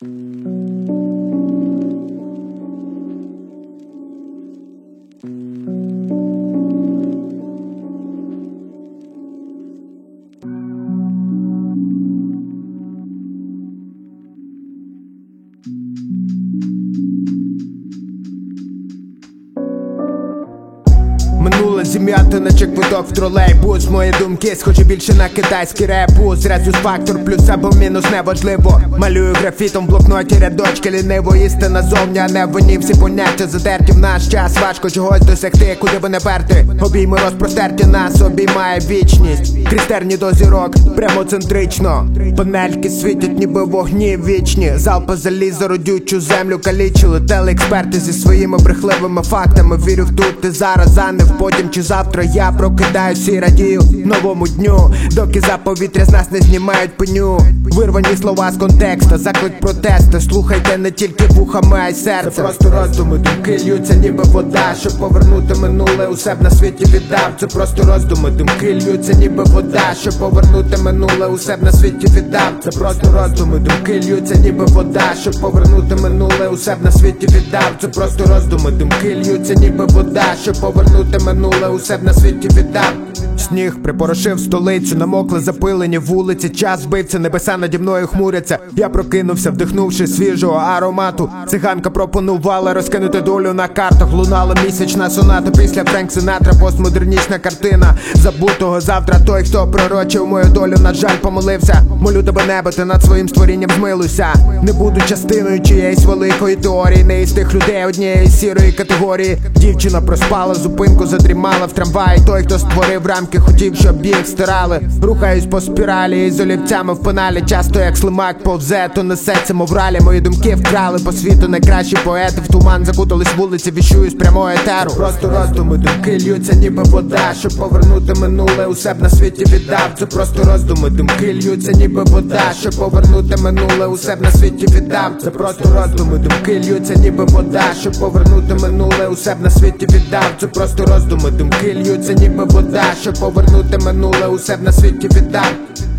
Минула зім'ято, наче квиток в тролейбус. Мої думки схожі більше на китайський репус. Резус-фактор, плюс або мінус, неважливо. Малюю графітом в блокноті рядочки ліниво. Істина зовні, а не вони всі поняття затерті. В наш час важко чогось досягти, куди би не перти. Обійми розпростерті, нас обіймає вічність. Крістерні до зірок, прямоцентрично. Панельки світять, ніби вогні вічні. Залпа заліза родючу землю калічили. Телеексперти зі своїми брехливими фактами. Вірю в тут і зараз, а не в потім чи завтра. Я прокидаюсь і радію новому дню, доки за повітря з нас не знімають пеню. Вирвані слова з контекста, заклик протесту. Слухайте не тільки вухами, а й серцем. Це просто роздуми, думки льються ніби вода. Щоб повернути минуле, усе б на світі віддав. Це просто роздуми, думки льються ніби вода. Щоб повернути минуле, усе б на світі віддав. Це просто роздуми, думки льються ніби вода. Щоб повернути минуле, усе б на світі віддав. Це просто роздуми, думки льються ніби вода. Щоб повернути минуле, усе б на світі віддав. Сніг припорошив столицю, намокли запилені вулиці. Час збився, небеса наді мною хмуряться. Я прокинувся, вдихнувши свіжого аромату. Циганка пропонувала розкинути долю на картах. Лунала місячна соната, після Френк Синатра. Постмодернічна картина забутого завтра. Той, хто пророчив мою долю, на жаль, помилився. Молю тебе, небо, ти над своїм створінням змилуйся. Не буду частиною чиєїсь великої теорії. Не із тих людей однієї сірої категорії. Дівчина проспала зупинку, задрімала в трамваї. Той, хто створив рамки, хотів, щоб їх стирали. Рухаюсь по спіралі із олівцями в пеналі. Часто як слимак повзе, то несеться мов ралі. Мої думки вкрали по світу найкращі поети. В туман закутались вулиці, віщую з прямого етеру. Просто роздуми, думки льються ніби вода. Щоб повернути минуле, усе б на світі віддав. Це просто роздуми, думки льються ніби вода. Щоб повернути минуле, усе б на світі віддав. Це просто роздуми, думки льються ніби вода. Щоб повернути минуле, усе б на світі віддав. Це просто роздуми, думки льються ніби вода. Щоб повернути минуле, усе б на світі віддав.